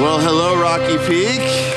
Well, hello, Rocky Peak.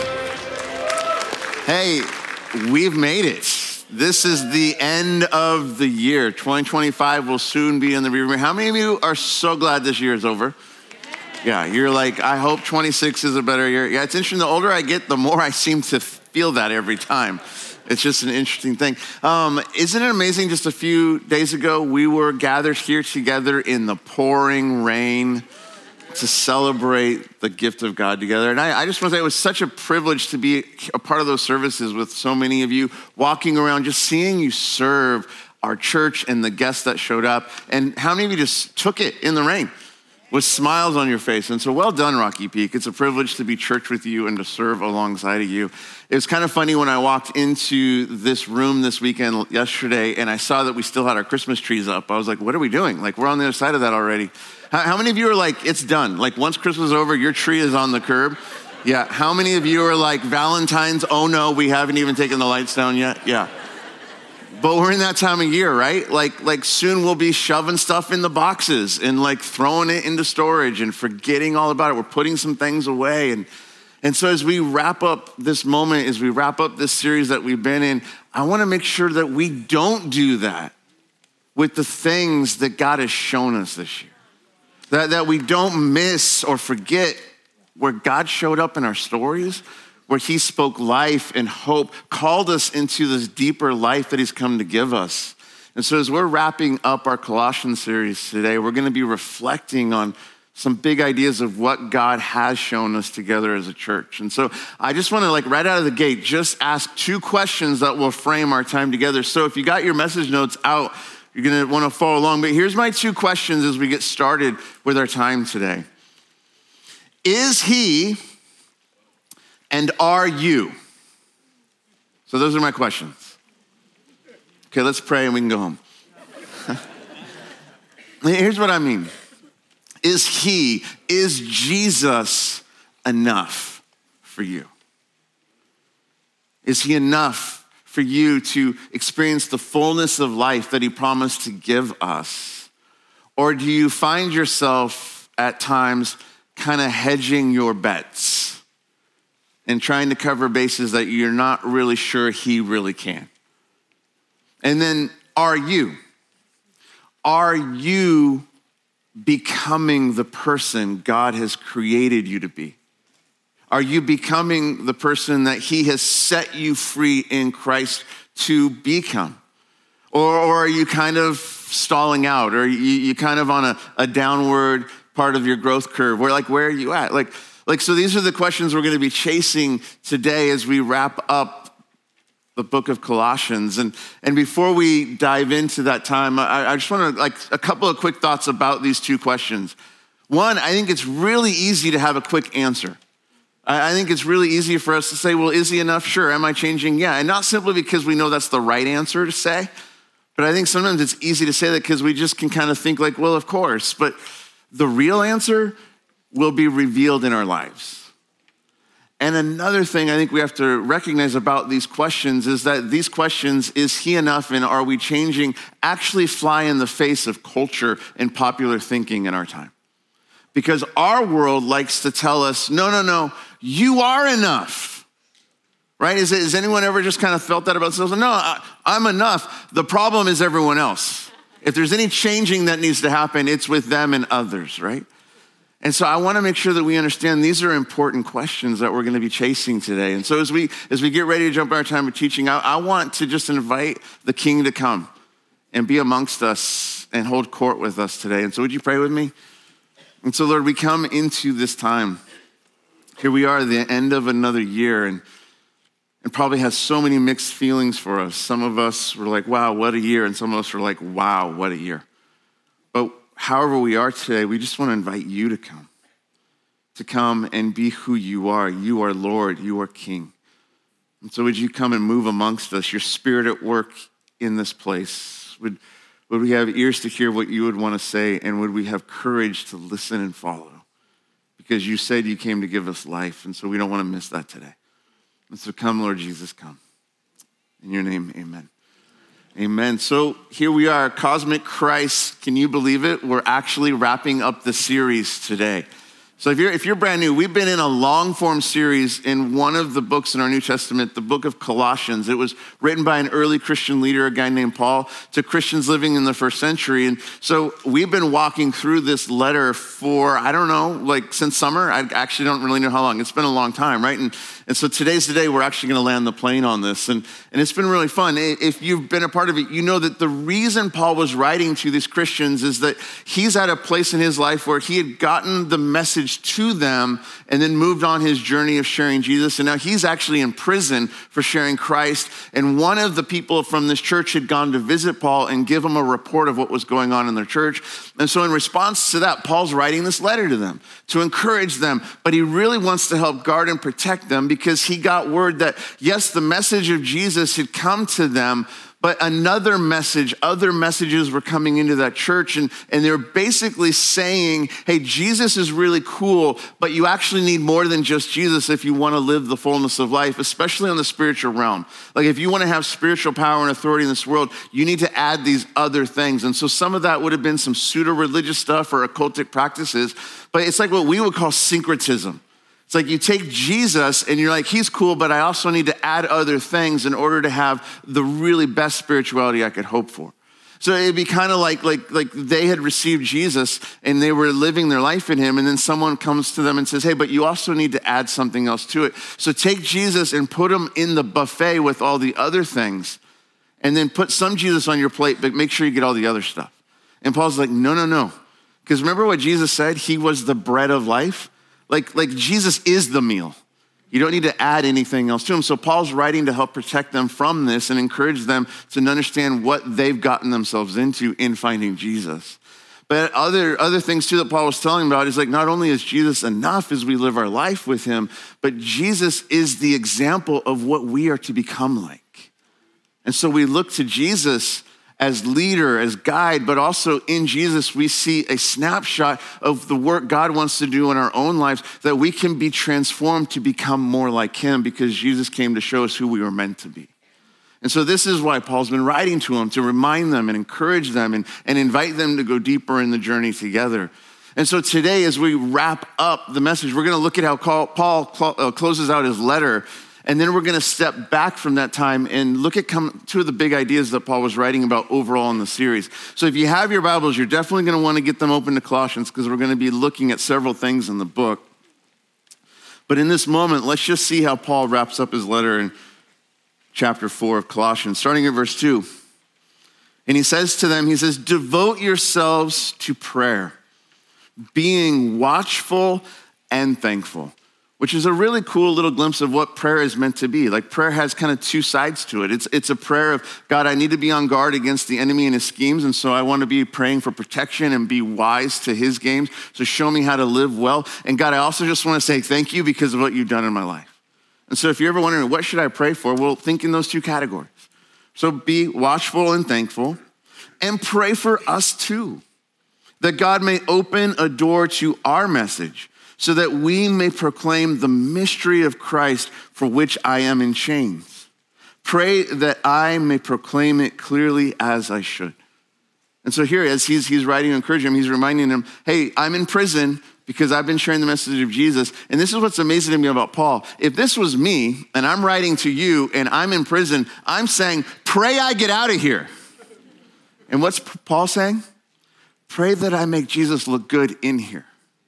Hey, we've made it. This is the end of the year. 2025 will soon be in the rearview mirror. How many of you are so glad this year is over? Yeah, you're like, I hope 26 is a better year. Yeah, it's interesting. The older I get, the more I seem to feel that every time. It's just an interesting thing. Isn't it amazing? Just a few days ago, we were gathered here together in the pouring rain to celebrate the gift of God together. And I just want to say it was such a privilege to be a part of those services with so many of you walking around, just seeing you serve our church and the guests that showed up. And how many of you just took it in the rain with smiles on your face? And so well done, Rocky Peak. It's a privilege to be church with you and to serve alongside of you. It was kind of funny when I walked into this room this weekend yesterday and I saw that we still had our Christmas trees up. I was like, what are we doing? Like, we're on the other side of that already. How many of you are like, it's done? Like, once Christmas is over, your tree is on the curb? Yeah. How many of you are like, Valentine's, oh no, we haven't even taken the lights down yet? Yeah. But we're in that time of year, right? Like soon we'll be shoving stuff in the boxes and like throwing it into storage and forgetting all about it. We're putting some things away. And so as we wrap up this moment, as we wrap up this series that we've been in, I want to make sure that we don't do that with the things that God has shown us this year. That we don't miss or forget where God showed up in our stories, where he spoke life and hope, called us into this deeper life that he's come to give us. And so as we're wrapping up our Colossians series today, we're going to be reflecting on some big ideas of what God has shown us together as a church. And so I just want to, like, right out of the gate, just ask two questions that will frame our time together. So if you got your message notes out, you're going to want to follow along. But here's my two questions as we get started with our time today. Is he and are you? So those are my questions. Okay, let's pray and we can go home. Here's what I mean. Is Jesus enough for you? Is he enough for you to experience the fullness of life that he promised to give us? Or do you find yourself at times kind of hedging your bets and trying to cover bases that you're not really sure he really can? And then are you becoming the person God has created you to be? Are you becoming the person that he has set you free in Christ to become? Or are you kind of stalling out? Or you kind of on a downward part of your growth curve? Where are you at? So these are the questions we're going to be chasing today as we wrap up the book of Colossians. And before we dive into that time, I just want to, a couple of quick thoughts about these two questions. One, I think it's really easy to have a quick answer. I think it's really easy for us to say, well, is he enough? Sure. Am I changing? Yeah. And not simply because we know that's the right answer to say, but I think sometimes it's easy to say that because we just can kind of think like, well, of course. But the real answer will be revealed in our lives. And another thing I think we have to recognize about these questions is that these questions, is he enough and are we changing, actually fly in the face of culture and popular thinking in our time. Because our world likes to tell us, no, you are enough, right? Has anyone ever just kind of felt that about themselves? No, I'm enough. The problem is everyone else. If there's any changing that needs to happen, it's with them and others, right? And so I want to make sure that we understand these are important questions that we're going to be chasing today. And so as we get ready to jump in our time of teaching, I want to just invite the King to come and be amongst us and hold court with us today. And so would you pray with me? And so, Lord, we come into this time. Here we are at the end of another year and probably has so many mixed feelings for us. Some of us were like, wow, what a year. And some of us were like, wow, what a year. But however we are today, we just want to invite you to come and be who you are. You are Lord, you are King. And so would you come and move amongst us, your spirit at work in this place? Would we have ears to hear what you would want to say, and would we have courage to listen and follow? Because you said you came to give us life, and so we don't want to miss that today. And so come, Lord Jesus, come. In your name, amen. Amen. So here we are, Cosmic Christ. Can you believe it? We're actually wrapping up the series today. So if you're brand new, we've been in a long form series in one of the books in our New Testament, the book of Colossians. It was written by an early Christian leader, a guy named Paul, to Christians living in the first century. And so we've been walking through this letter for, I don't know, like since summer. I actually don't really know how long. It's been a long time, right? And so today's the day we're actually going to land the plane on this. And it's been really fun. If you've been a part of it, you know that the reason Paul was writing to these Christians is that he's at a place in his life where he had gotten the message to them and then moved on his journey of sharing Jesus. And now he's actually in prison for sharing Christ. And one of the people from this church had gone to visit Paul and give him a report of what was going on in their church. And so in response to that, Paul's writing this letter to them to encourage them. But he really wants to help guard and protect them because he got word that, yes, the message of Jesus had come to them, but other messages were coming into that church, and they're basically saying, hey, Jesus is really cool, but you actually need more than just Jesus if you want to live the fullness of life, especially on the spiritual realm. Like if you want to have spiritual power and authority in this world, you need to add these other things. And so some of that would have been some pseudo-religious stuff or occultic practices, but it's like what we would call syncretism. It's like you take Jesus and you're like, he's cool, but I also need to add other things in order to have the really best spirituality I could hope for. So it'd be kind of like they had received Jesus and they were living their life in him, and then someone comes to them and says, hey, but you also need to add something else to it. So take Jesus and put him in the buffet with all the other things, and then put some Jesus on your plate, but make sure you get all the other stuff. And Paul's like, no. Because remember what Jesus said? He was the bread of life. Like Jesus is the meal. You don't need to add anything else to him. So Paul's writing to help protect them from this and encourage them to understand what they've gotten themselves into in finding Jesus. But other things too that Paul was telling about is like, not only is Jesus enough as we live our life with him, but Jesus is the example of what we are to become like. And so we look to Jesus as leader, as guide, but also in Jesus, we see a snapshot of the work God wants to do in our own lives, that we can be transformed to become more like him because Jesus came to show us who we were meant to be. And so this is why Paul's been writing to them, to remind them and encourage them and invite them to go deeper in the journey together. And so today, as we wrap up the message, we're going to look at how Paul closes out his letter. And then we're going to step back from that time and look at two of the big ideas that Paul was writing about overall in the series. So if you have your Bibles, you're definitely going to want to get them open to Colossians because we're going to be looking at several things in the book. But in this moment, let's just see how Paul wraps up his letter in chapter 4 of Colossians, starting at verse 2. And he says to them, he says, devote yourselves to prayer, being watchful and thankful. Which is a really cool little glimpse of what prayer is meant to be. Like prayer has kind of two sides to it. It's a prayer of, God, I need to be on guard against the enemy and his schemes. And so I want to be praying for protection and be wise to his games. So show me how to live well. And God, I also just want to say thank you because of what you've done in my life. And so if you're ever wondering, what should I pray for? Well, think in those two categories. So be watchful and thankful, and pray for us too, that God may open a door to our message, so that we may proclaim the mystery of Christ for which I am in chains. Pray that I may proclaim it clearly as I should. And so here, as he's writing to encourage him, he's reminding him, hey, I'm in prison because I've been sharing the message of Jesus. And this is what's amazing to me about Paul. If this was me and I'm writing to you and I'm in prison, I'm saying, pray I get out of here. And what's Paul saying? Pray that I make Jesus look good in here.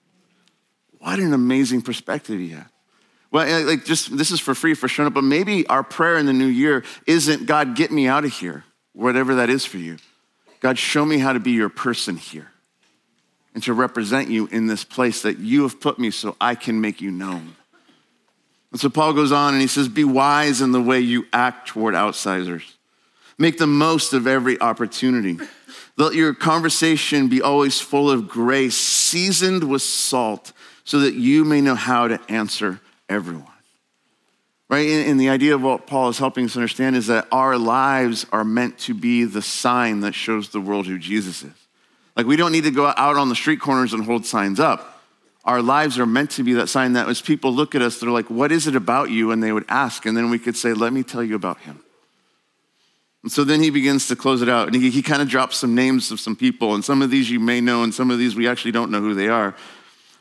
What an amazing perspective he had. Well, this is for free for showing up, but maybe our prayer in the new year isn't, God, get me out of here, whatever that is for you. God, show me how to be your person here and to represent you in this place that you have put me so I can make you known. And so Paul goes on and he says, be wise in the way you act toward outsiders. Make the most of every opportunity. Let your conversation be always full of grace, seasoned with salt, so that you may know how to answer everyone. Right? And the idea of what Paul is helping us understand is that our lives are meant to be the sign that shows the world who Jesus is. Like we don't need to go out on the street corners and hold signs up. Our lives are meant to be that sign that as people look at us, they're like, what is it about you? And they would ask, and then we could say, let me tell you about him. And so then he begins to close it out. And he kind of drops some names of some people. And some of these you may know, and some of these we actually don't know who they are.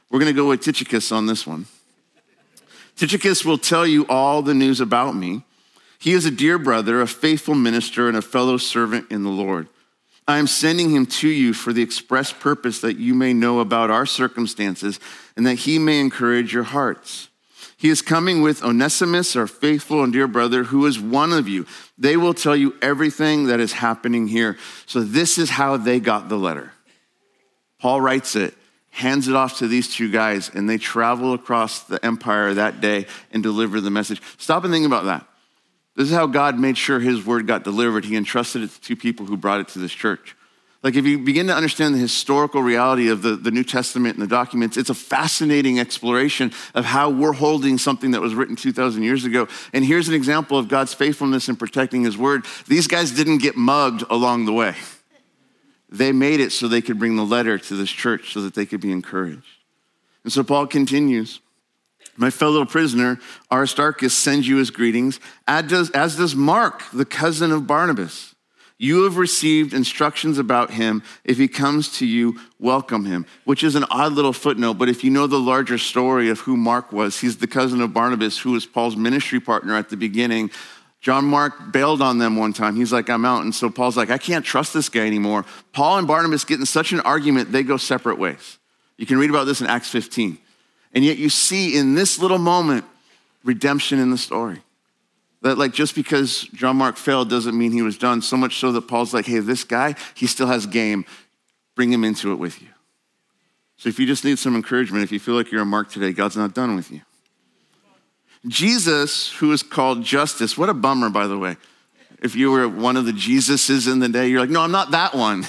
We're going to go with Tychicus on this one. Tychicus will tell you all the news about me. He is a dear brother, a faithful minister, and a fellow servant in the Lord. I am sending him to you for the express purpose that you may know about our circumstances and that he may encourage your hearts. He is coming with Onesimus, our faithful and dear brother, who is one of you. They will tell you everything that is happening here. So this is how they got the letter. Paul writes it, hands it off to these two guys, and they travel across the empire that day and deliver the message. Stop and think about that. This is how God made sure his word got delivered. He entrusted it to two people who brought it to this church. Like if you begin to understand the historical reality of the New Testament and the documents, it's a fascinating exploration of how we're holding something that was written 2,000 years ago. And here's an example of God's faithfulness in protecting his word. These guys didn't get mugged along the way. They made it so they could bring the letter to this church so that they could be encouraged. And so Paul continues. My fellow prisoner, Aristarchus, sends you his greetings, as does Mark, the cousin of Barnabas. You have received instructions about him. If he comes to you, welcome him, which is an odd little footnote. But if you know the larger story of who Mark was, he's the cousin of Barnabas, who was Paul's ministry partner at the beginning. John Mark bailed on them one time. He's like, I'm out. And so Paul's like, I can't trust this guy anymore. Paul and Barnabas get in such an argument, they go separate ways. You can read about this in Acts 15. And yet you see in this little moment, redemption in the story. That like just because John Mark failed doesn't mean he was done. So much so that Paul's like, hey, this guy, he still has game. Bring him into it with you. So if you just need some encouragement, if you feel like you're a Mark today, God's not done with you. Jesus, who is called Justus, what a bummer, by the way. If you were one of the Jesuses in the day, you're like, no, I'm not that one.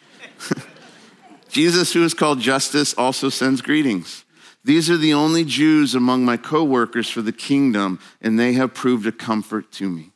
Jesus, who is called Justus, also sends greetings. These are the only Jews among my co-workers for the kingdom, and they have proved a comfort to me.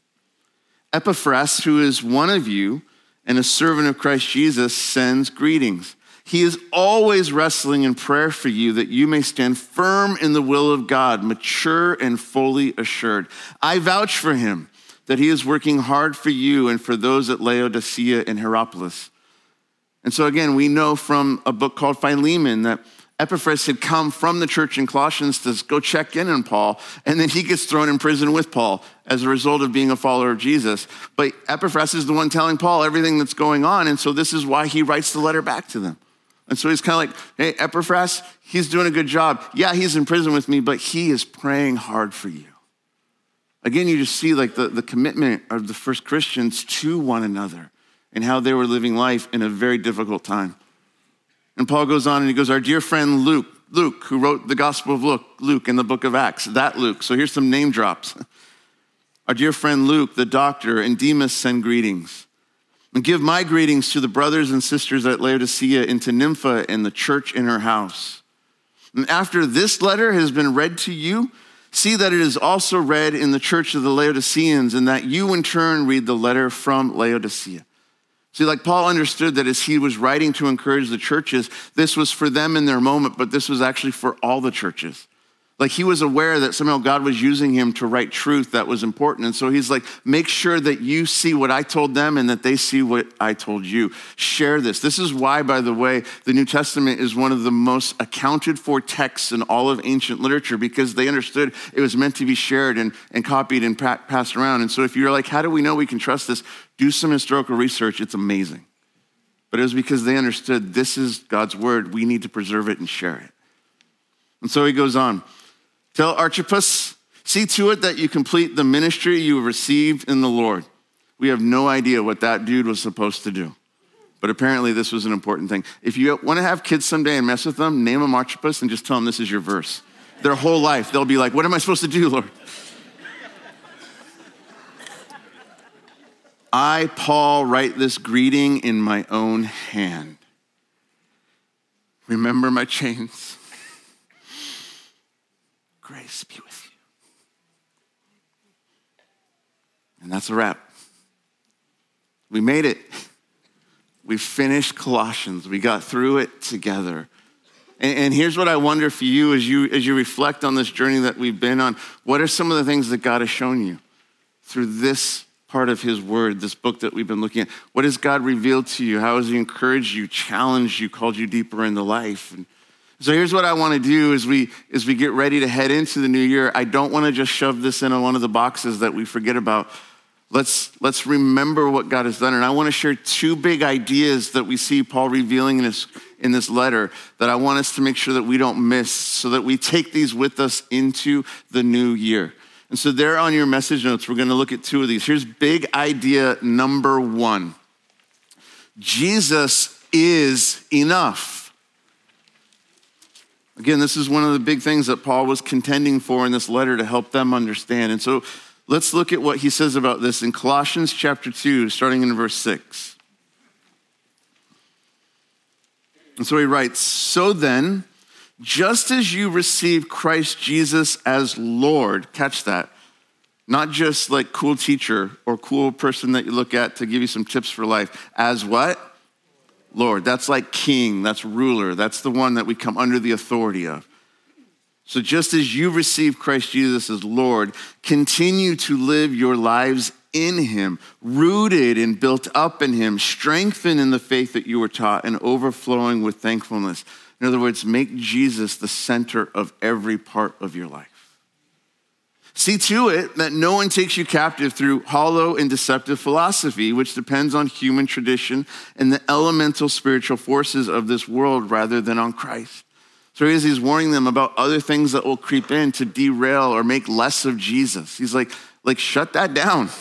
Epaphras, who is one of you and a servant of Christ Jesus, sends greetings. He is always wrestling in prayer for you that you may stand firm in the will of God, mature and fully assured. I vouch for him that he is working hard for you and for those at Laodicea and Hierapolis. And so again, we know from a book called Philemon that Epaphras had come from the church in Colossians to go check in on Paul, and then he gets thrown in prison with Paul as a result of being a follower of Jesus. But Epaphras is the one telling Paul everything that's going on, and so this is why he writes the letter back to them. And so he's kind of like, hey, Epaphras, he's doing a good job. Yeah, he's in prison with me, but he is praying hard for you. Again, you just see like the commitment of the first Christians to one another and how they were living life in a very difficult time. And Paul goes on and he goes, our dear friend Luke, who wrote the Gospel of Luke in the book of Acts, that Luke. So here's some name drops. Our dear friend Luke, the doctor, and Demas send greetings. And give my greetings to the brothers and sisters at Laodicea and to Nympha and the church in her house. And after this letter has been read to you, see that it is also read in the church of the Laodiceans, and that you in turn read the letter from Laodicea. See, like Paul understood that as he was writing to encourage the churches, this was for them in their moment, but this was actually for all the churches. Like he was aware that somehow God was using him to write truth that was important. And so he's like, make sure that you see what I told them and that they see what I told you. Share this. This is why, by the way, the New Testament is one of the most accounted for texts in all of ancient literature, because they understood it was meant to be shared and copied and passed around. And so if you're like, how do we know we can trust this? Do some historical research. It's amazing. But it was because they understood this is God's word. We need to preserve it and share it. And so he goes on. Tell Archippus, see to it that you complete the ministry you have received in the Lord. We have no idea what that dude was supposed to do. But apparently this was an important thing. If you want to have kids someday and mess with them, name them Archippus and just tell them this is your verse. Their whole life, they'll be like, what am I supposed to do, Lord? I, Paul, write this greeting in my own hand. Remember my chains. Grace be with you. And that's a wrap. We made it. We finished Colossians. We got through it together. And here's what I wonder for you as you reflect on this journey that we've been on. What are some of the things that God has shown you through this part of his word, this book that we've been looking at? What has God revealed to you? How has he encouraged you, challenged you, called you deeper into life? So here's what I want to do as we get ready to head into the new year. I don't want to just shove this in one of the boxes that we forget about. Let's remember what God has done. And I want to share two big ideas that we see Paul revealing in this letter that I want us to make sure that we don't miss, so that we take these with us into the new year. And so there on your message notes, we're going to look at two of these. Here's big idea number one. Jesus is enough. Again, this is one of the big things that Paul was contending for in this letter to help them understand. And so let's look at what he says about this in Colossians chapter 2, starting in verse 6. And so he writes, "So then, just as you received Christ Jesus as Lord," catch that, not just like cool teacher or cool person that you look at to give you some tips for life, as what? Lord. That's like king, that's ruler, that's the one that we come under the authority of. So just as you received Christ Jesus as Lord, continue to live your lives in him, rooted and built up in him, strengthened in the faith that you were taught, and overflowing with thankfulness. In other words, make Jesus the center of every part of your life. See to it that no one takes you captive through hollow and deceptive philosophy, which depends on human tradition and the elemental spiritual forces of this world rather than on Christ. So he's warning them about other things that will creep in to derail or make less of Jesus. He's like shut that down.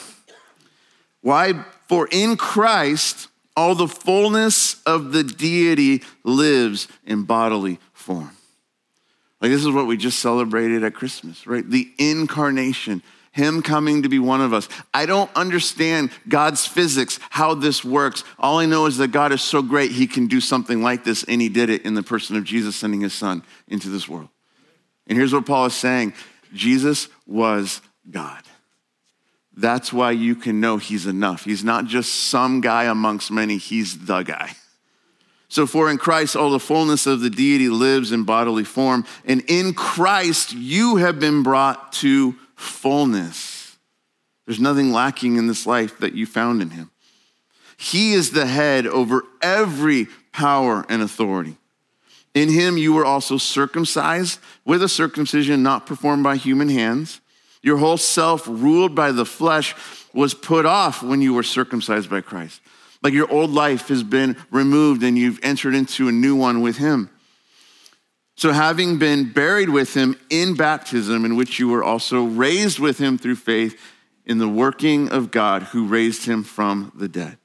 Why? For in Christ, all the fullness of the deity lives in bodily form. Like this is what we just celebrated at Christmas, right? The incarnation, him coming to be one of us. I don't understand God's physics, how this works. All I know is that God is so great, he can do something like this, and he did it in the person of Jesus sending his son into this world. And here's what Paul is saying. Jesus was God. That's why you can know he's enough. He's not just some guy amongst many, he's the guy. So for in Christ, all the fullness of the deity lives in bodily form. And in Christ, you have been brought to fullness. There's nothing lacking in this life that you found in him. He is the head over every power and authority. In him, you were also circumcised with a circumcision not performed by human hands. Your whole self, ruled by the flesh, was put off when you were circumcised by Christ. Like your old life has been removed and you've entered into a new one with him. So having been buried with him in baptism, in which you were also raised with him through faith in the working of God who raised him from the dead.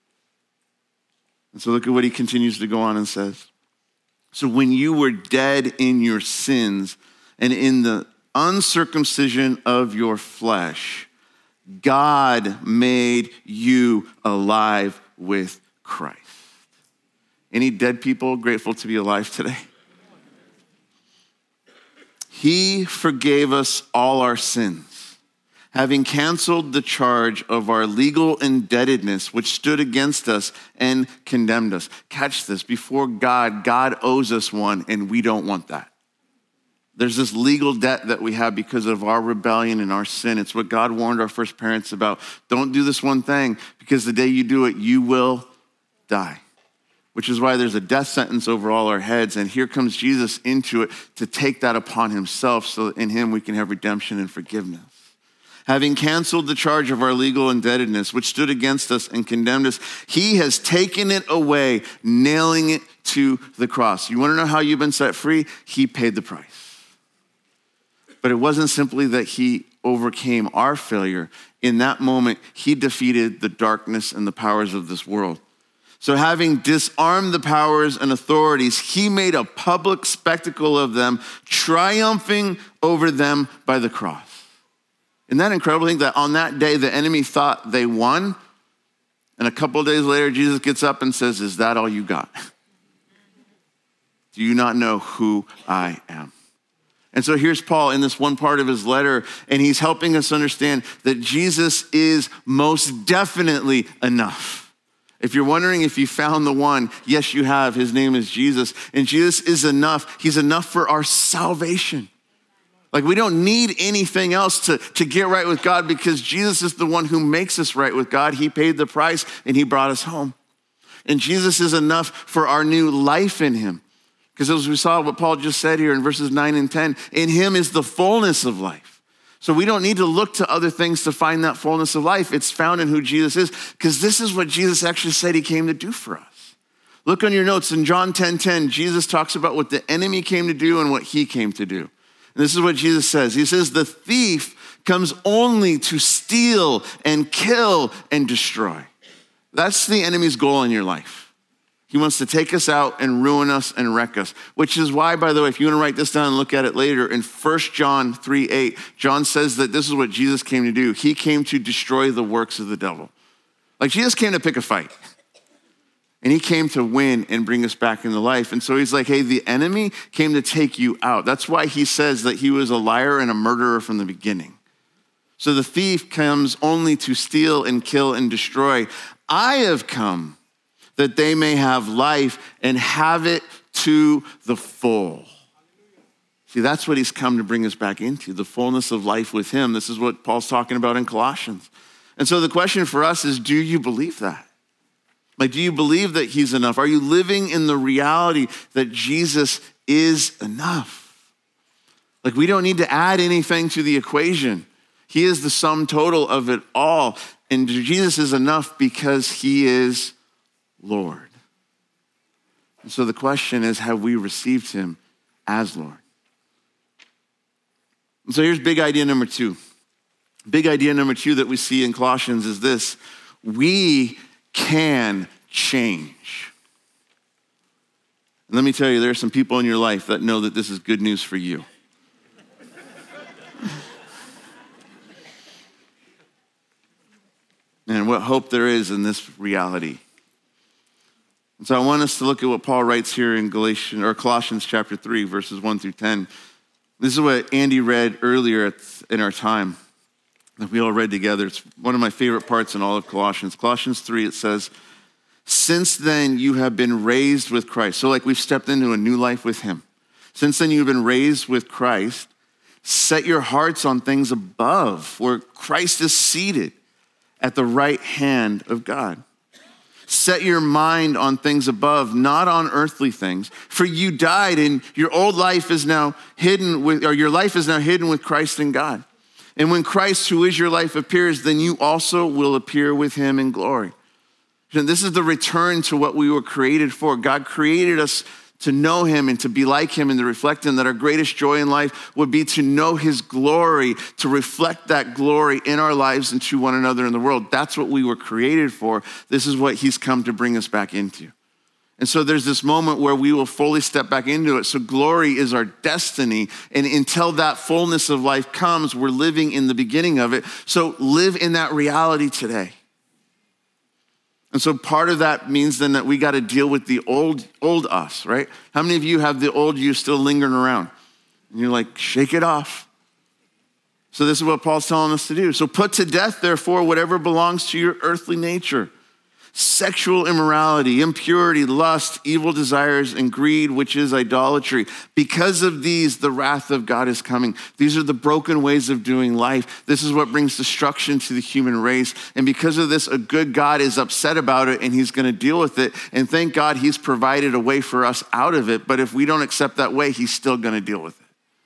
And so look at what he continues to go on and says. So when you were dead in your sins and in the uncircumcision of your flesh, God made you alive with Christ. Any dead people grateful to be alive today? He forgave us all our sins, having canceled the charge of our legal indebtedness, which stood against us and condemned us. Catch this, before God owes us one, and we don't want that. There's this legal debt that we have because of our rebellion and our sin. It's what God warned our first parents about. Don't do this one thing, because the day you do it, you will die. Which is why there's a death sentence over all our heads. And here comes Jesus into it to take that upon himself, so that in him we can have redemption and forgiveness. Having canceled the charge of our legal indebtedness, which stood against us and condemned us, he has taken it away, nailing it to the cross. You want to know how you've been set free? He paid the price. But it wasn't simply that he overcame our failure. In that moment, he defeated the darkness and the powers of this world. So having disarmed the powers and authorities, he made a public spectacle of them, triumphing over them by the cross. Isn't that incredible? Think that on that day, the enemy thought they won. And a couple of days later, Jesus gets up and says, "Is that all you got? Do you not know who I am?" And so here's Paul in this one part of his letter, and he's helping us understand that Jesus is most definitely enough. If you're wondering if you found the one, yes, you have. His name is Jesus, and Jesus is enough. He's enough for our salvation. Like we don't need anything else to get right with God, because Jesus is the one who makes us right with God. He paid the price and he brought us home. And Jesus is enough for our new life in him. Because as we saw what Paul just said here in verses 9 and 10, in him is the fullness of life. So we don't need to look to other things to find that fullness of life. It's found in who Jesus is, because this is what Jesus actually said he came to do for us. Look on your notes in John 10:10, Jesus talks about what the enemy came to do and what he came to do. And this is what Jesus says. He says, the thief comes only to steal and kill and destroy. That's the enemy's goal in your life. He wants to take us out and ruin us and wreck us, which is why, by the way, if you want to write this down and look at it later, in 1 John 3:8, John says that this is what Jesus came to do. He came to destroy the works of the devil. Like Jesus came to pick a fight. And he came to win and bring us back into life. And so he's like, hey, the enemy came to take you out. That's why he says that he was a liar and a murderer from the beginning. So the thief comes only to steal and kill and destroy. I have come that they may have life and have it to the full. See, that's what he's come to bring us back into, the fullness of life with him. This is what Paul's talking about in Colossians. And so the question for us is, do you believe that? Like, do you believe that he's enough? Are you living in the reality that Jesus is enough? Like, we don't need to add anything to the equation. He is the sum total of it all. And Jesus is enough because he is Lord. And so the question is, have we received him as Lord? And so here's big idea number two. Big idea number two that we see in Colossians is this: we can change. And let me tell you, there are some people in your life that know that this is good news for you. And what hope there is in this reality. And so I want us to look at what Paul writes here in Colossians chapter 3, verses 1 through 10. This is what Andy read earlier in our time that we all read together. It's one of my favorite parts in all of Colossians. Colossians 3, it says, since then you have been raised with Christ. So like we've stepped into a new life with him. Since then you've been raised with Christ. Set your hearts on things above, where Christ is seated at the right hand of God. Set your mind on things above, not on earthly things. For you died, and your old life is now hidden with, or your life is now hidden with Christ in God. And when Christ, who is your life, appears, then you also will appear with him in glory. And this is the return to what we were created for. God created us to know him and to be like him and to reflect him, that our greatest joy in life would be to know his glory, to reflect that glory in our lives and to one another in the world. That's what we were created for. This is what he's come to bring us back into. And so there's this moment where we will fully step back into it. So glory is our destiny. And until that fullness of life comes, we're living in the beginning of it. So live in that reality today. And so part of that means then that we got to deal with the old us, right? How many of you have the old you still lingering around? And you're like, shake it off. So this is what Paul's telling us to do. So put to death, therefore, whatever belongs to your earthly nature. Sexual immorality, impurity, lust, evil desires, and greed, which is idolatry. Because of these, the wrath of God is coming. These are the broken ways of doing life. This is what brings destruction to the human race. And because of this, a good God is upset about it, and he's going to deal with it. And thank God he's provided a way for us out of it. But if we don't accept that way, he's still going to deal with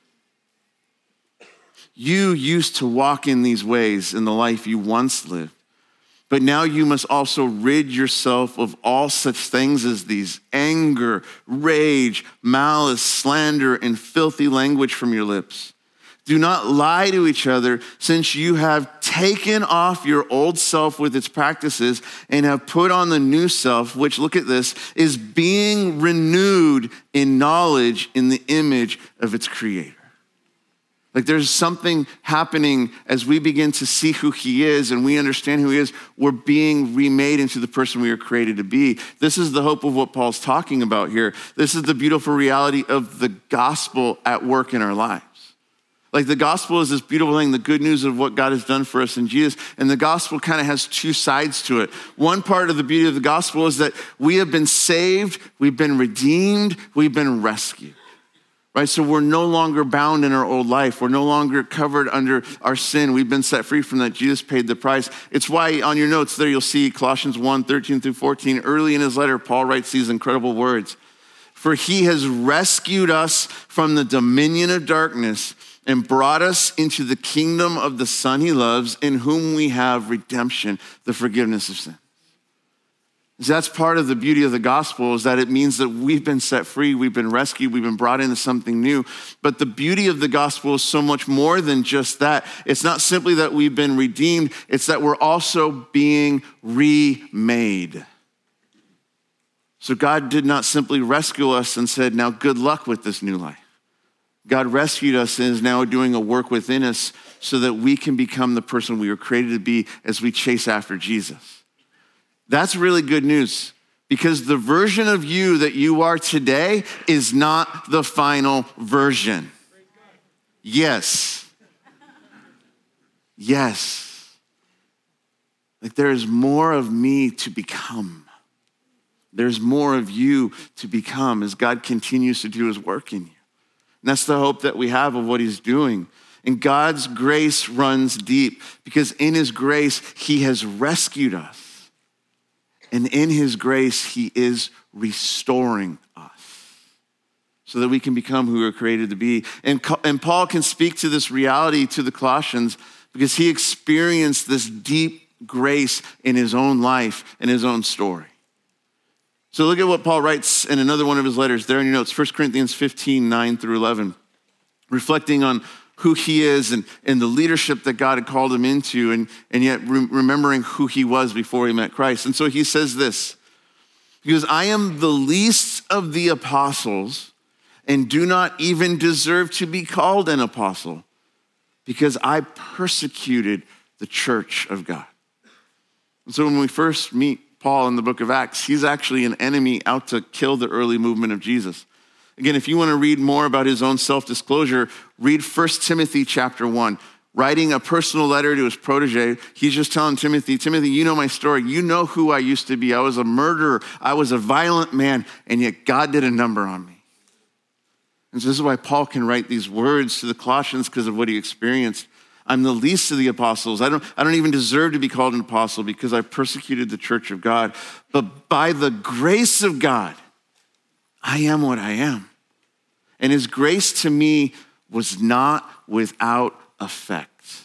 it. You used to walk in these ways in the life you once lived. But now you must also rid yourself of all such things as these: anger, rage, malice, slander, and filthy language from your lips. Do not lie to each other, since you have taken off your old self with its practices and have put on the new self, which, look at this, is being renewed in knowledge in the image of its creator. Like there's something happening as we begin to see who he is and we understand who he is. We're being remade into the person we were created to be. This is the hope of what Paul's talking about here. This is the beautiful reality of the gospel at work in our lives. Like the gospel is this beautiful thing, the good news of what God has done for us in Jesus. And the gospel kind of has two sides to it. One part of the beauty of the gospel is that we have been saved, we've been redeemed, we've been rescued. Right? So we're no longer bound in our old life. We're no longer covered under our sin. We've been set free from that. Jesus paid the price. It's why on your notes there you'll see Colossians 1, 13 through 14. Early in his letter, Paul writes these incredible words. For he has rescued us from the dominion of darkness and brought us into the kingdom of the Son he loves, in whom we have redemption, the forgiveness of sin. That's part of the beauty of the gospel, is that it means that we've been set free, we've been rescued, we've been brought into something new. But the beauty of the gospel is so much more than just that. It's not simply that we've been redeemed, it's that we're also being remade. So God did not simply rescue us and said, now good luck with this new life. God rescued us and is now doing a work within us so that we can become the person we were created to be as we chase after Jesus. That's really good news, because the version of you that you are today is not the final version. Yes. Yes. Like there is more of me to become. There's more of you to become as God continues to do his work in you. And that's the hope that we have of what he's doing. And God's grace runs deep, because in his grace, he has rescued us. And in his grace, he is restoring us so that we can become who we were created to be. And Paul can speak to this reality to the Colossians because he experienced this deep grace in his own life and his own story. So look at what Paul writes in another one of his letters there in your notes, 1 Corinthians 15, 9 through 11, reflecting on who he is and the leadership that God had called him into, and yet remembering who he was before he met Christ. And so he says this, because I am the least of the apostles and do not even deserve to be called an apostle, because I persecuted the church of God. And so when we first meet Paul in the book of Acts, he's actually an enemy out to kill the early movement of Jesus. Again, if you want to read more about his own self-disclosure, read 1 Timothy chapter 1. Writing a personal letter to his protege, he's just telling Timothy, you know my story. You know who I used to be. I was a murderer. I was a violent man, and yet God did a number on me. And so this is why Paul can write these words to the Colossians, because of what he experienced. I'm the least of the apostles. I don't even deserve to be called an apostle because I persecuted the church of God. But by the grace of God, I am what I am. And his grace to me was not without effect.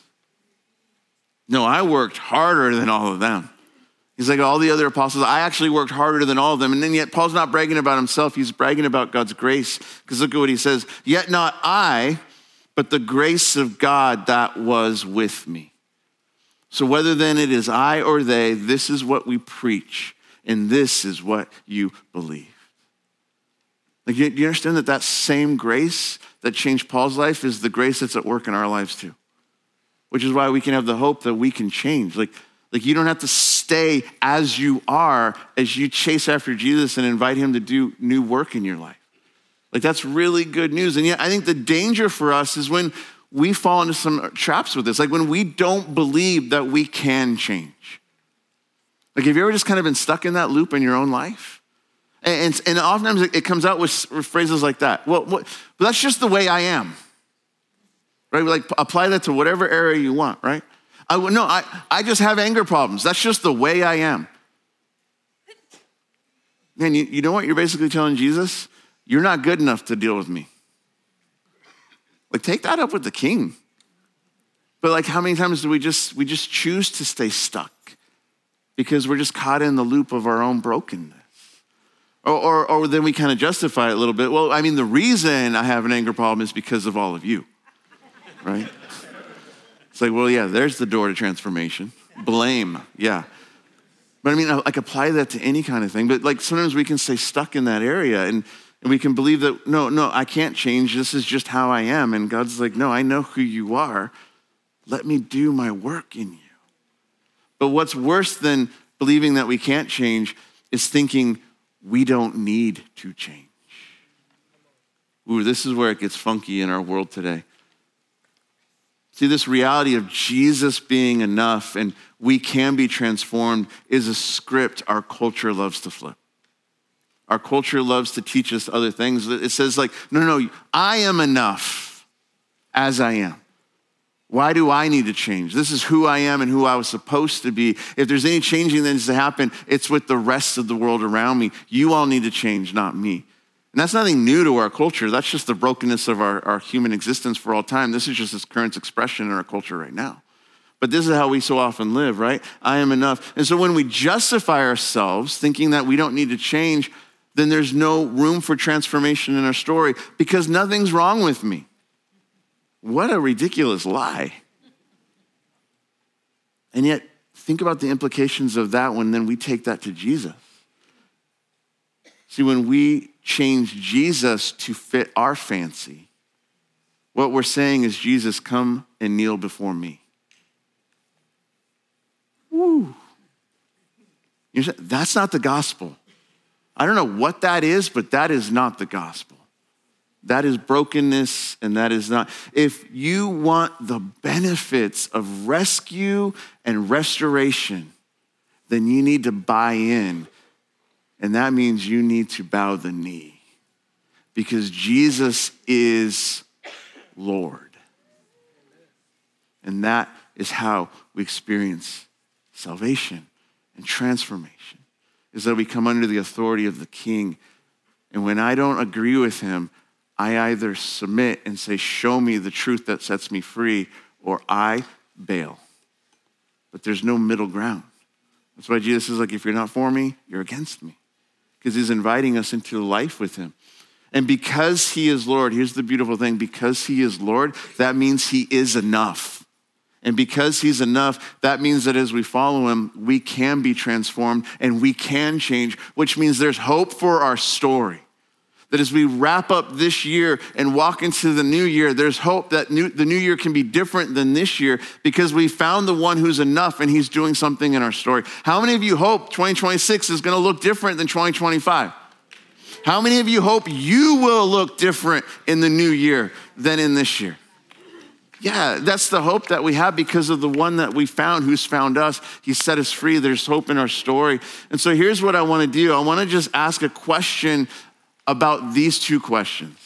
No, I worked harder than all of them. He's like all the other apostles. I actually worked harder than all of them. And then yet Paul's not bragging about himself. He's bragging about God's grace. Because look at what he says. Yet not I, but the grace of God that was with me. So whether then it is I or they, this is what we preach. And this is what you believe. Like, do you understand that same grace that changed Paul's life is the grace that's at work in our lives too? Which is why we can have the hope that we can change. Like you don't have to stay as you are as you chase after Jesus and invite him to do new work in your life. Like that's really good news. And yet I think the danger for us is when we fall into some traps with this. Like when we don't believe that we can change. Like have you ever just kind of been stuck in that loop in your own life? And oftentimes it comes out with phrases like that. Well, that's just the way I am, right? Like apply that to whatever area you want, right? I just have anger problems. That's just the way I am. Man, you know what you're basically telling Jesus? You're not good enough to deal with me. Like take that up with the king. But like how many times do we just choose to stay stuck because we're just caught in the loop of our own brokenness? Or then we kind of justify it a little bit. Well, I mean, the reason I have an anger problem is because of all of you, right? It's like, well, yeah, there's the door to transformation. Blame, yeah. But I mean, like apply that to any kind of thing. But like sometimes we can stay stuck in that area and we can believe that, no, I can't change. This is just how I am. And God's like, no, I know who you are. Let me do my work in you. But what's worse than believing that we can't change is thinking we don't need to change. Ooh, this is where it gets funky in our world today. See, this reality of Jesus being enough and we can be transformed is a script our culture loves to flip. Our culture loves to teach us other things. It says like, no, I am enough as I am. Why do I need to change? This is who I am and who I was supposed to be. If there's any changing that needs to happen, it's with the rest of the world around me. You all need to change, not me. And that's nothing new to our culture. That's just the brokenness of our human existence for all time. This is just this current expression in our culture right now. But this is how we so often live, right? I am enough. And so when we justify ourselves thinking that we don't need to change, then there's no room for transformation in our story because nothing's wrong with me. What a ridiculous lie. And yet, think about the implications of that when then we take that to Jesus. See, when we change Jesus to fit our fancy, what we're saying is, Jesus, come and kneel before me. Woo. That's not the gospel. I don't know what that is, but that is not the gospel. That is brokenness, and that is not. If you want the benefits of rescue and restoration, then you need to buy in, and that means you need to bow the knee because Jesus is Lord. And that is how we experience salvation and transformation, is that we come under the authority of the King. And when I don't agree with him, I either submit and say, show me the truth that sets me free, or I bail. But there's no middle ground. That's why Jesus is like, if you're not for me, you're against me. Because he's inviting us into life with him. And because he is Lord, here's the beautiful thing, because he is Lord, that means he is enough. And because he's enough, that means that as we follow him, we can be transformed and we can change, which means there's hope for our story. That as we wrap up this year and walk into the new year, there's hope that the new year can be different than this year because we found the one who's enough and he's doing something in our story. How many of you hope 2026 is going to look different than 2025? How many of you hope you will look different in the new year than in this year? Yeah, that's the hope that we have because of the one that we found, who's found us. He set us free. There's hope in our story. And so here's what I want to do. I want to just ask a question about these two questions.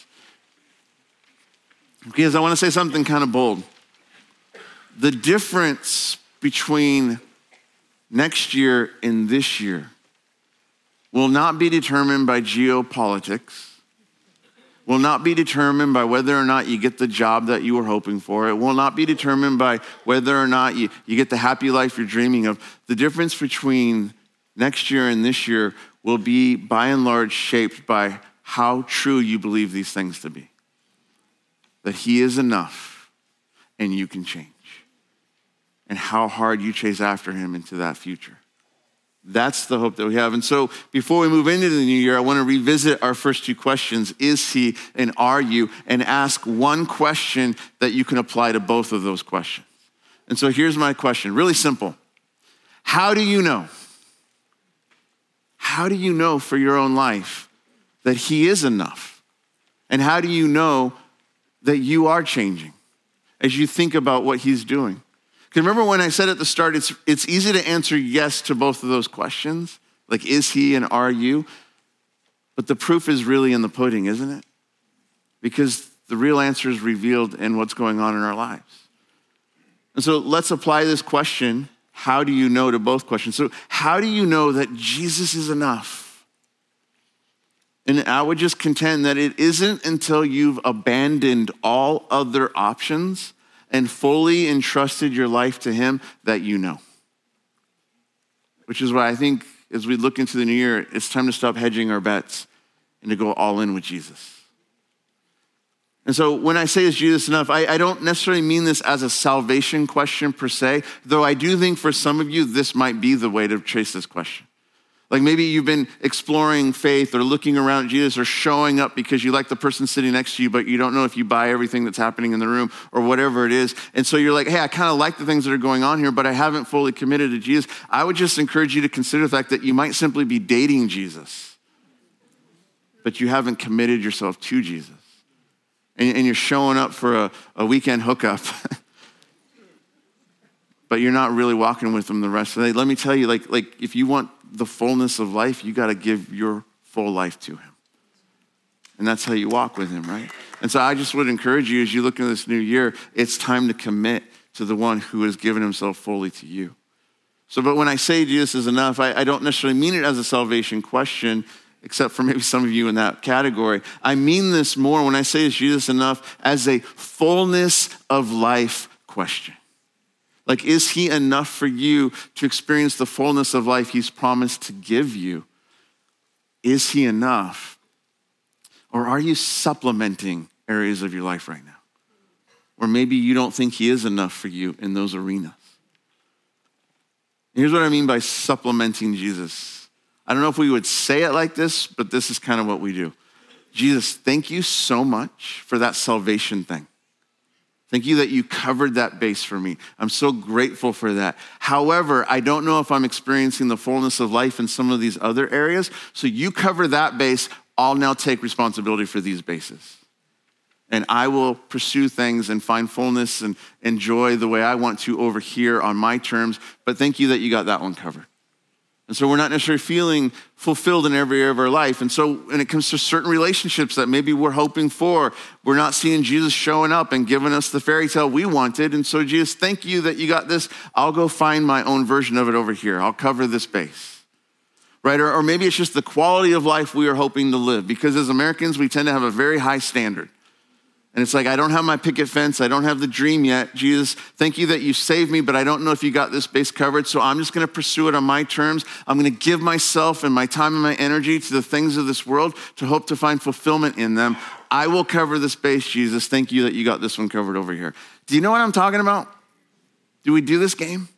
Because I want to say something kind of bold. The difference between next year and this year will not be determined by geopolitics, will not be determined by whether or not you get the job that you were hoping for. It will not be determined by whether or not you get the happy life you're dreaming of. The difference between next year and this year will be by and large shaped by how true you believe these things to be. That he is enough and you can change. And how hard you chase after him into that future. That's the hope that we have. And so before we move into the new year, I want to revisit our first two questions. Is he and are you? And ask one question that you can apply to both of those questions. And so here's my question, really simple. How do you know? How do you know for your own life that he is enough? And how do you know that you are changing as you think about what he's doing? Because remember when I said at the start, it's easy to answer yes to both of those questions. Like, is he and are you? But the proof is really in the pudding, isn't it? Because the real answer is revealed in what's going on in our lives. And so let's apply this question, how do you know, to both questions. So how do you know that Jesus is enough? And I would just contend that it isn't until you've abandoned all other options and fully entrusted your life to him that you know. Which is why I think as we look into the new year, it's time to stop hedging our bets and to go all in with Jesus. And so when I say is Jesus enough, I don't necessarily mean this as a salvation question per se, though I do think for some of you, this might be the way to trace this question. Like maybe you've been exploring faith or looking around at Jesus or showing up because you like the person sitting next to you, but you don't know if you buy everything that's happening in the room or whatever it is. And so you're like, hey, I kind of like the things that are going on here, but I haven't fully committed to Jesus. I would just encourage you to consider the fact that you might simply be dating Jesus, but you haven't committed yourself to Jesus. And you're showing up for a weekend hookup, but you're not really walking with him the rest of the day. Let me tell you, like if you want the fullness of life, you got to give your full life to him. And that's how you walk with him, right? And so I just would encourage you as you look into this new year, it's time to commit to the one who has given himself fully to you. So, but when I say Jesus is enough, I don't necessarily mean it as a salvation question. except for maybe some of you in that category. I mean this more when I say, is Jesus enough, as a fullness of life question. Like, is he enough for you to experience the fullness of life he's promised to give you? Is he enough? Or are you supplementing areas of your life right now? Or maybe you don't think he is enough for you in those arenas. Here's what I mean by supplementing Jesus. I don't know if we would say it like this, but this is kind of what we do. Jesus, thank you so much for that salvation thing. Thank you that you covered that base for me. I'm so grateful for that. However, I don't know if I'm experiencing the fullness of life in some of these other areas. So you cover that base. I'll now take responsibility for these bases. And I will pursue things and find fullness and enjoy the way I want to over here on my terms. But thank you that you got that one covered. And so we're not necessarily feeling fulfilled in every area of our life. And so when it comes to certain relationships that maybe we're hoping for, we're not seeing Jesus showing up and giving us the fairy tale we wanted. And so Jesus, thank you that you got this. I'll go find my own version of it over here. I'll cover this base, right? Or maybe it's just the quality of life we are hoping to live. Because as Americans, we tend to have a very high standard. And it's like, I don't have my picket fence. I don't have the dream yet. Jesus, thank you that you saved me, but I don't know if you got this base covered. So I'm just going to pursue it on my terms. I'm going to give myself and my time and my energy to the things of this world to hope to find fulfillment in them. I will cover this base, Jesus. Thank you that you got this one covered over here. Do you know what I'm talking about? Do we do this game?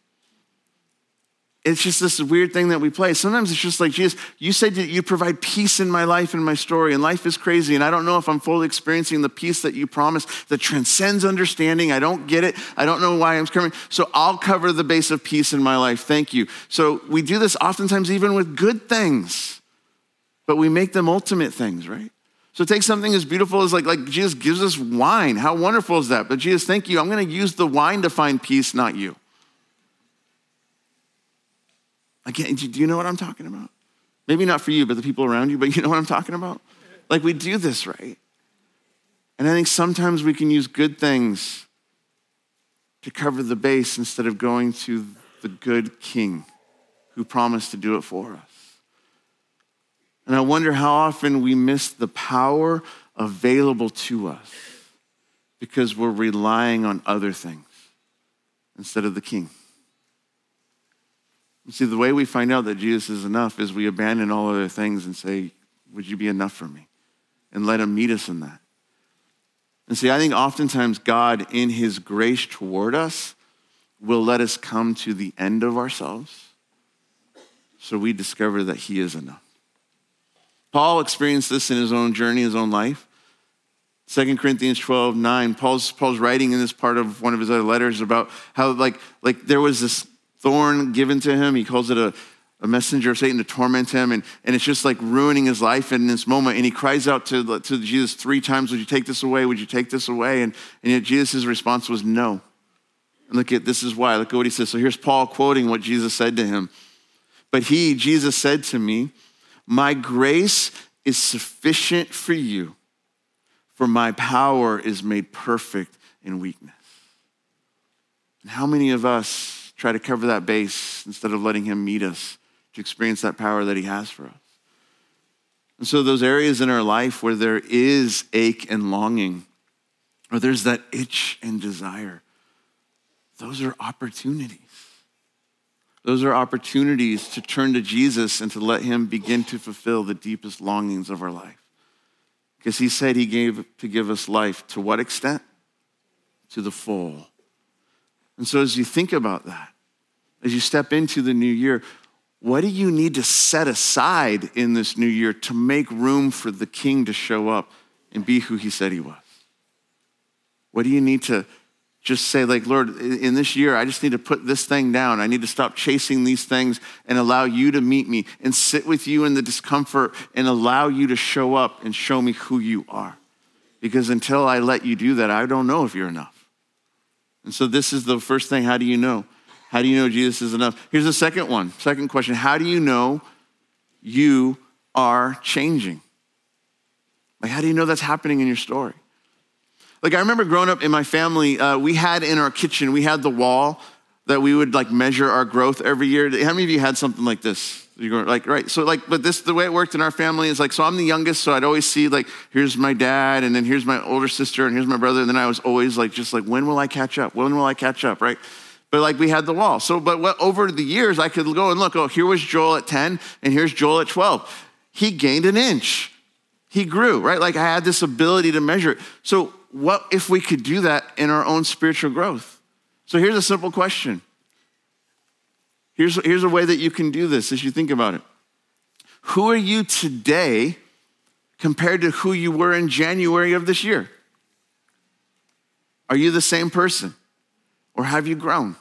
It's just this weird thing that we play. Sometimes it's just like, Jesus, you said that you provide peace in my life and my story, and life is crazy, and I don't know if I'm fully experiencing the peace that you promised that transcends understanding. I don't get it. I don't know why I'm coming. So I'll cover the base of peace in my life. Thank you. So we do this oftentimes even with good things, but we make them ultimate things, right? So take something as beautiful as like Jesus gives us wine. How wonderful is that? But Jesus, thank you. I'm going to use the wine to find peace, not you. Again, do you know what I'm talking about? Maybe not for you, but the people around you, but you know what I'm talking about? Like, we do this, right? And I think sometimes we can use good things to cover the base instead of going to the good king who promised to do it for us. And I wonder how often we miss the power available to us because we're relying on other things instead of the king. See, the way we find out that Jesus is enough is we abandon all other things and say, would you be enough for me? And let him meet us in that. And see, I think oftentimes God, in his grace toward us, will let us come to the end of ourselves so we discover that he is enough. Paul experienced this in his own journey, his own life. 2 Corinthians 12:9, Paul's writing in this part of one of his other letters about how like there was this thorn given to him. He calls it a messenger of Satan to torment him. And it's just like ruining his life in this moment. And he cries out to Jesus 3 times, would you take this away? Would you take this away? And yet Jesus' response was no. And this is why. Look at what he says. So here's Paul quoting what Jesus said to him. But Jesus said to me, my grace is sufficient for you, for my power is made perfect in weakness. And how many of us try to cover that base instead of letting him meet us to experience that power that he has for us? And so those areas in our life where there is ache and longing, or there's that itch and desire, those are opportunities. Those are opportunities to turn to Jesus and to let him begin to fulfill the deepest longings of our life. Because he said he gave to give us life to what extent? To the full. And so as you think about that, as you step into the new year, what do you need to set aside in this new year to make room for the king to show up and be who he said he was? What do you need to just say, like, Lord, in this year, I just need to put this thing down. I need to stop chasing these things and allow you to meet me and sit with you in the discomfort and allow you to show up and show me who you are. Because until I let you do that, I don't know if you're enough. And so this is the first thing. How do you know? How do you know Jesus is enough? Here's the second one. Second question. How do you know you are changing? Like, how do you know that's happening in your story? Like, I remember growing up in my family, we had in our kitchen, we had the wall that we would like measure our growth every year? How many of you had something like this? You're like, right. So like, but this, the way it worked in our family is like, so I'm the youngest. So I'd always see like, here's my dad, and then here's my older sister, and here's my brother. And then I was always like, just like, when will I catch up? When will I catch up? Right. But like we had the wall. So, but what, over the years I could go and look, oh, here was Joel at 10 and here's Joel at 12. He gained an inch. He grew, right? Like I had this ability to measure it. So what if we could do that in our own spiritual growth? So here's a simple question. Here's a way that you can do this as you think about it. Who are you today compared to who you were in January of this year? Are you the same person? Or have you grown?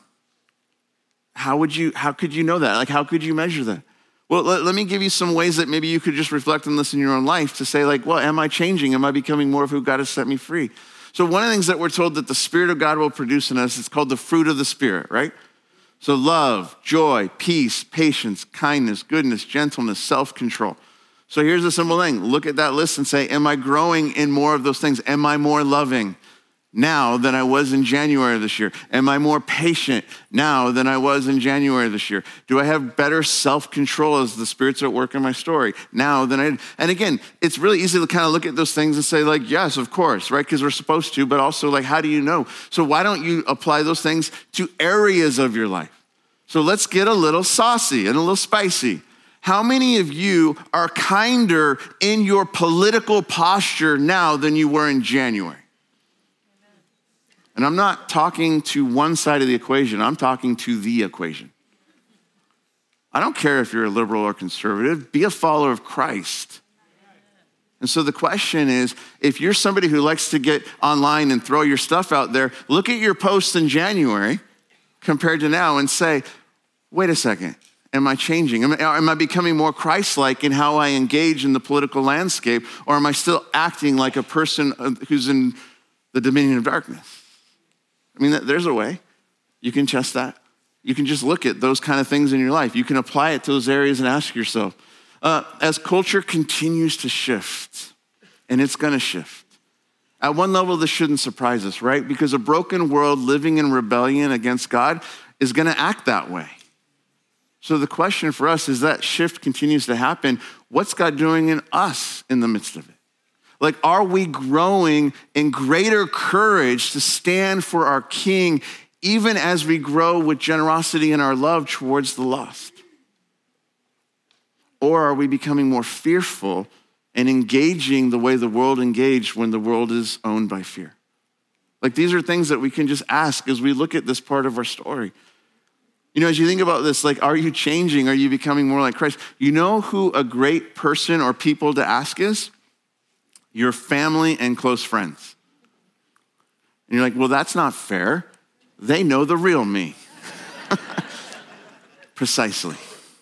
How could you know that? Like, how could you measure that? Well, let me give you some ways that maybe you could just reflect on this in your own life to say like, well, am I changing? Am I becoming more of who God has set me free? So one of the things that we're told that the Spirit of God will produce in us, it's called the fruit of the Spirit, right? So love, joy, peace, patience, kindness, goodness, gentleness, self-control. So here's a simple thing. Look at that list and say, am I growing in more of those things? Am I more loving now than I was in January of this year? Am I more patient now than I was in January of this year? Do I have better self-control as the Spirit's at work in my story now than I did? And again, it's really easy to kind of look at those things and say like, yes, of course, right? Because we're supposed to, but also like, how do you know? So why don't you apply those things to areas of your life? So let's get a little saucy and a little spicy. How many of you are kinder in your political posture now than you were in January? And I'm not talking to one side of the equation. I'm talking to the equation. I don't care if you're a liberal or conservative. Be a follower of Christ. And so the question is, if you're somebody who likes to get online and throw your stuff out there, look at your posts in January compared to now and say, wait a second, am I changing? Am I becoming more Christ-like in how I engage in the political landscape, or am I still acting like a person who's in the dominion of darkness? I mean, there's a way. You can test that. You can just look at those kind of things in your life. You can apply it to those areas and ask yourself, as culture continues to shift, and it's going to shift. At one level, this shouldn't surprise us, right? Because a broken world living in rebellion against God is going to act that way. So the question for us is that shift continues to happen. What's God doing in us in the midst of it? Like, are we growing in greater courage to stand for our King, even as we grow with generosity in our love towards the lost? Or are we becoming more fearful and engaging the way the world engaged when the world is owned by fear? Like, these are things that we can just ask as we look at this part of our story. You know, as you think about this, like, are you changing? Are you becoming more like Christ? You know who a great person or people to ask is? Your family and close friends. And you're like, well, that's not fair. They know the real me. Precisely.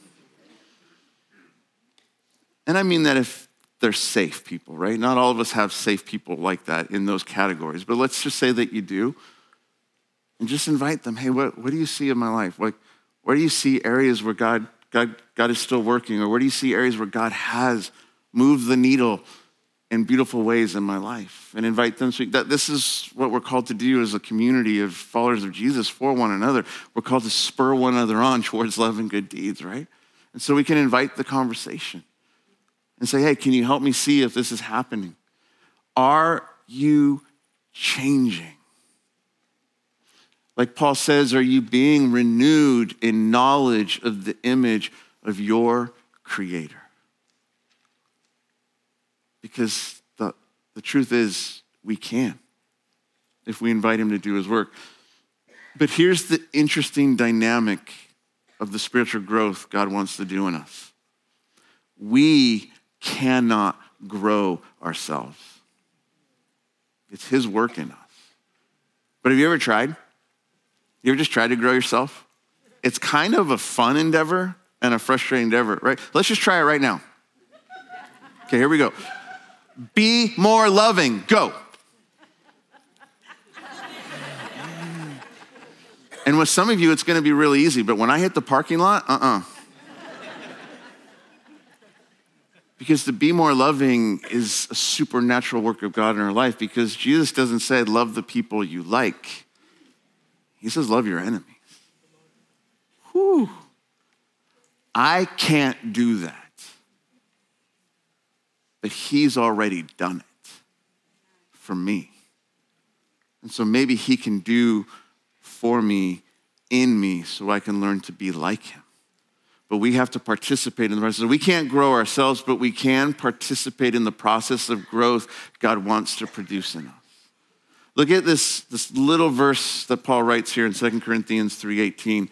And I mean that if they're safe people, right? Not all of us have safe people like that in those categories, but let's just say that you do. And just invite them, hey, what do you see in my life? Like, where do you see areas where God is still working? Or where do you see areas where God has moved the needle in beautiful ways in my life? And invite them. So that this is what we're called to do as a community of followers of Jesus for one another. We're called to spur one another on towards love and good deeds, right? And so we can invite the conversation and say, hey, can you help me see if this is happening? Are you changing? Like Paul says, are you being renewed in knowledge of the image of your Creator? Because the truth is, we can if we invite him to do his work. But here's the interesting dynamic of the spiritual growth God wants to do in us. We cannot grow ourselves. It's his work in us. But have you ever tried? You ever just tried to grow yourself? It's kind of a fun endeavor and a frustrating endeavor, right? Let's just try it right now. Okay, here we go. Be more loving. Go. And with some of you, it's going to be really easy. But when I hit the parking lot, Because to be more loving is a supernatural work of God in our life, because Jesus doesn't say love the people you like. He says love your enemies. whew, I can't do that. But he's already done it for me. And so maybe he can do for me, in me, so I can learn to be like him. But we have to participate in the process. We can't grow ourselves, but we can participate in the process of growth God wants to produce in us. Look at this little verse that Paul writes here in 2 Corinthians 3:18.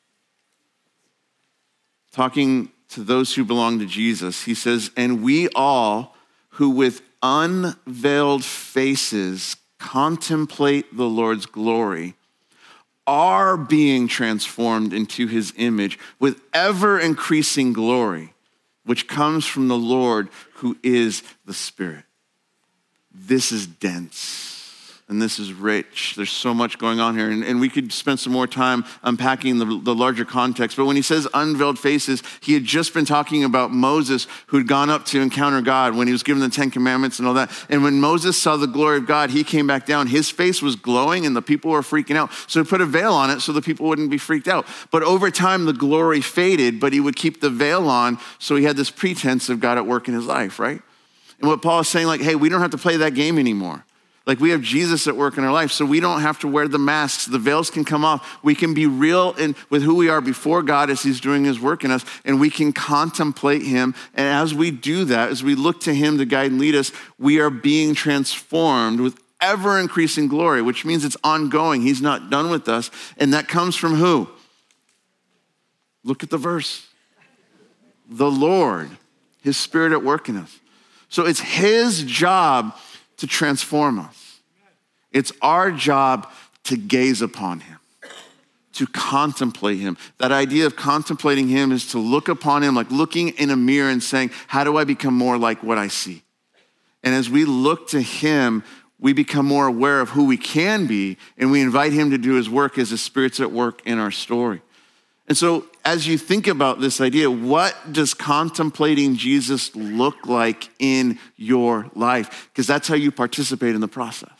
Talking to those who belong to Jesus, he says, and we all who with unveiled faces contemplate the Lord's glory are being transformed into his image with ever increasing glory, which comes from the Lord who is the Spirit. This is dense. And this is rich. There's so much going on here. And we could spend some more time unpacking the larger context. But when he says unveiled faces, he had just been talking about Moses, who'd gone up to encounter God when he was given the 10 Commandments and all that. And when Moses saw the glory of God, he came back down. His face was glowing and the people were freaking out. So he put a veil on it so the people wouldn't be freaked out. But over time, the glory faded, but he would keep the veil on. So he had this pretense of God at work in his life, right? And what Paul is saying, like, hey, we don't have to play that game anymore. Like we have Jesus at work in our life, so we don't have to wear the masks. The veils can come off. We can be real with who we are before God as he's doing his work in us, and we can contemplate him. And as we do that, as we look to him to guide and lead us, we are being transformed with ever increasing glory, which means it's ongoing. He's not done with us. And that comes from who? Look at the verse. The Lord, his Spirit at work in us. So it's his job to transform us. It's our job to gaze upon him, to contemplate him. That idea of contemplating him is to look upon him like looking in a mirror and saying, how do I become more like what I see? And as we look to him, we become more aware of who we can be, and we invite him to do his work as the Spirit's at work in our story. And so as you think about this idea, what does contemplating Jesus look like in your life? Because that's how you participate in the process.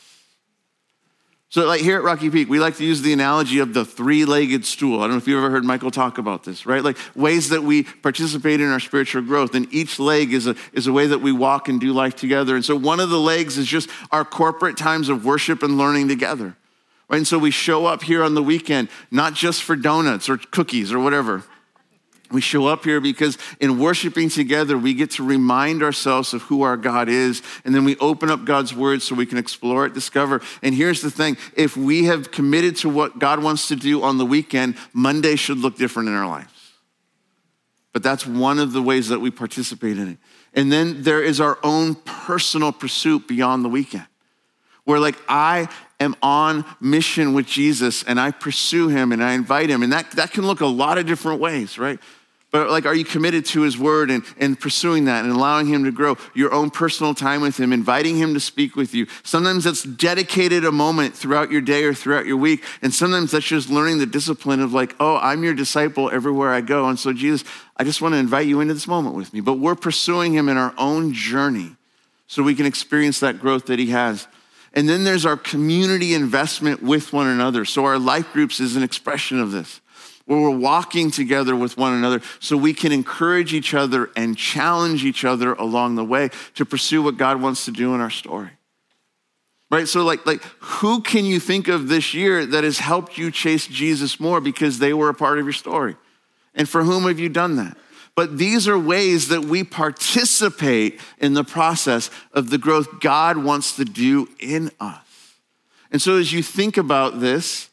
So like here at Rocky Peak, we like to use the analogy of the three-legged stool. I don't know if you've ever heard Michael talk about this, right? Like ways that we participate in our spiritual growth. And each leg is a way that we walk and do life together. And so one of the legs is just our corporate times of worship and learning together. Right? And so we show up here on the weekend, not just for donuts or cookies or whatever. We show up here because in worshiping together, we get to remind ourselves of who our God is. And then we open up God's word so we can explore it, discover. And here's the thing. If we have committed to what God wants to do on the weekend, Monday should look different in our lives. But that's one of the ways that we participate in it. And then there is our own personal pursuit beyond the weekend. Where like I am on mission with Jesus and I pursue him and I invite him. And that can look a lot of different ways, right? But like, are you committed to his word and pursuing that and allowing him to grow? Your own personal time with him, inviting him to speak with you. Sometimes that's dedicated a moment throughout your day or throughout your week. And sometimes that's just learning the discipline of like, oh, I'm your disciple everywhere I go. And so Jesus, I just want to invite you into this moment with me. But we're pursuing him in our own journey so we can experience that growth that he has. And then there's our community investment with one another. So our life groups is an expression of this, where we're walking together with one another so we can encourage each other and challenge each other along the way to pursue what God wants to do in our story. Right? So like who can you think of this year that has helped you chase Jesus more because they were a part of your story? And for whom have you done that? But these are ways that we participate in the process of the growth God wants to do in us. And so as you think about this,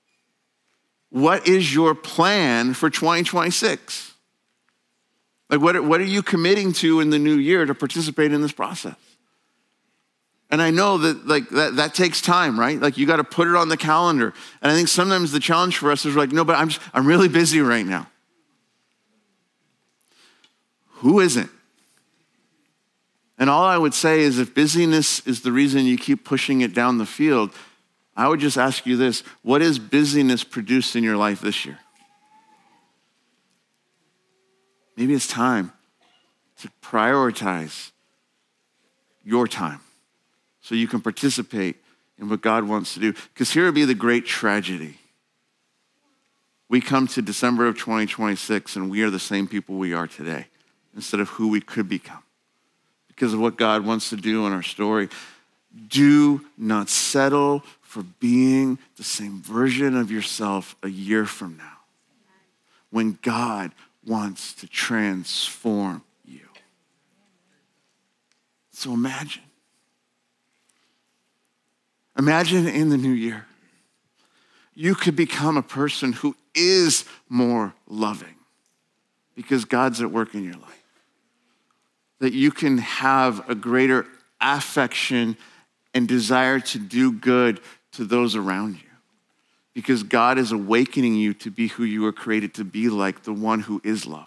what is your plan for 2026? Like what are you committing to in the new year to participate in this process? And I know that like that takes time, right? Like you got to put it on the calendar. And I think sometimes the challenge for us is like, no, but I'm really busy right now. Who isn't? And all I would say is if busyness is the reason you keep pushing it down the field, I would just ask you this: what is busyness produced in your life this year? Maybe it's time to prioritize your time so you can participate in what God wants to do. Because here would be the great tragedy. We come to December of 2026 and we are the same people we are today instead of who we could become because of what God wants to do in our story. Do not settle for being the same version of yourself a year from now when God wants to transform you. So imagine in the new year, you could become a person who is more loving because God's at work in your life. That you can have a greater affection and desire to do good to those around you because God is awakening you to be who you were created to be, like the one who is love.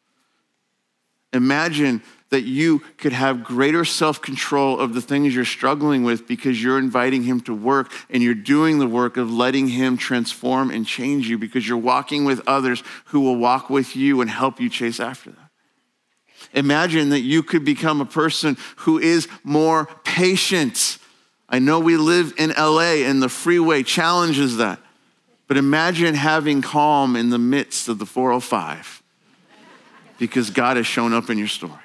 Imagine that you could have greater self-control of the things you're struggling with because you're inviting him to work and you're doing the work of letting him transform and change you because you're walking with others who will walk with you and help you chase after that. Imagine that you could become a person who is more patient. I know we live in LA and the freeway challenges that, but imagine having calm in the midst of the 405 because God has shown up in your story.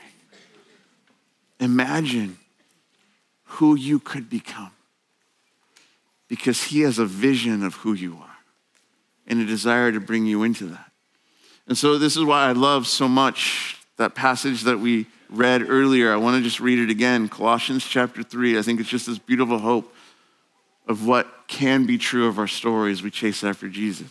Imagine who you could become because he has a vision of who you are and a desire to bring you into that. And so this is why I love so much that passage that we read earlier. I want to just read it again. Colossians chapter 3. I think it's just this beautiful hope of what can be true of our story as we chase after Jesus.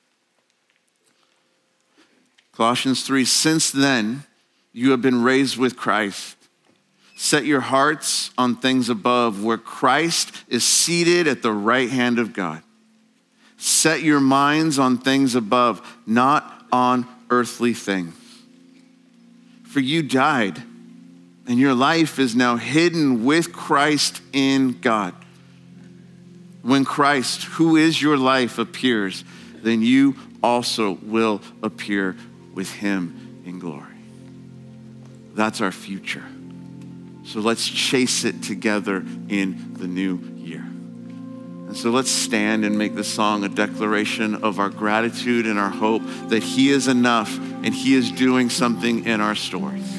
Colossians 3, since then you have been raised with Christ. Set your hearts on things above where Christ is seated at the right hand of God. Set your minds on things above, not on earthly things. For you died, and your life is now hidden with Christ in God. When Christ, who is your life, appears, then you also will appear with him in glory. That's our future. So let's chase it together in the new year. And so let's stand and make this song a declaration of our gratitude and our hope that he is enough and he is doing something in our stories.